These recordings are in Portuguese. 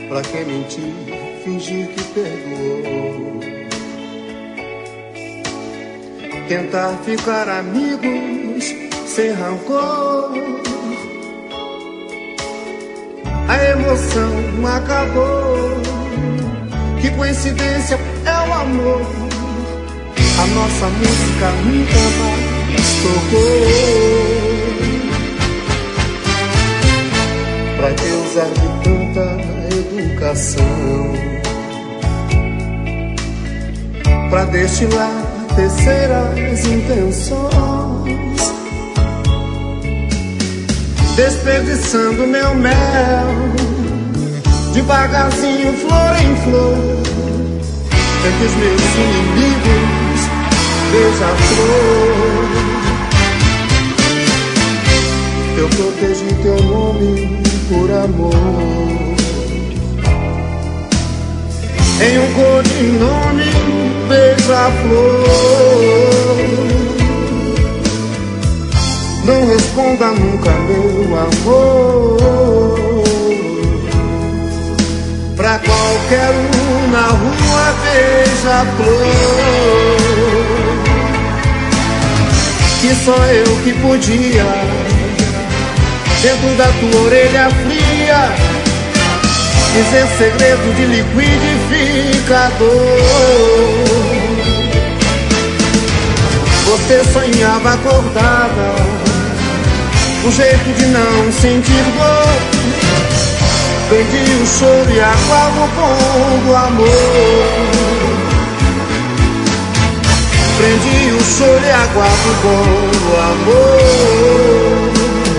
Pra que mentir, fingir que perdoou? Tentar ficar amigos sem rancor. A emoção acabou. Que coincidência é o amor. A nossa música nunca mais tocou. Pra que usar de tanta educação? Pra destilar terceiras intenções, desperdiçando meu mel, devagarzinho, flor em flor, entre os meus inimigos, beija-flor. Eu protegi teu nome por amor, em um codinome, beija-flor. Não responda nunca, meu amor. Pra qualquer um na rua, beija-flor. Que só eu que podia, dentro da tua orelha fria, dizer segredo de liquidificador. Você sonhava acordada, um jeito de não sentir dor. Vendi o choro e aguava o pão do amor. Prendi o choro e aguava o pão do amor.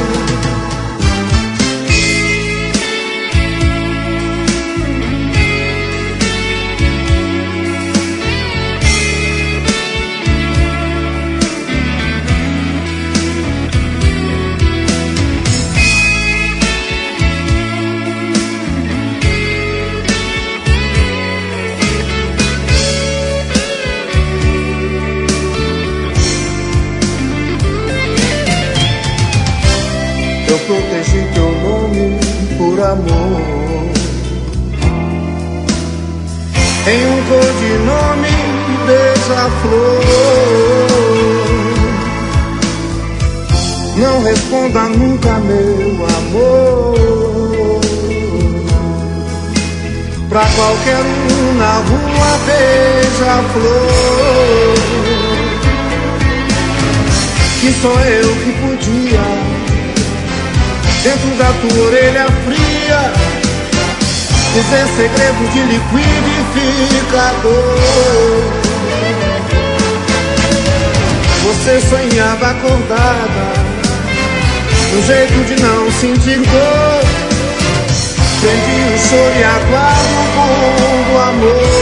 Eu protegi teu nome por amor, em um codinome, beija-flor. Não responda nunca, meu amor. Pra qualquer um na rua, beija-flor. Que sou eu que podia, dentro da tua orelha fria, dizer segredo de liquidificador. Você sonhava acordada, um jeito de não sentir dor. Prendi o choro e aguardo o pão do amor.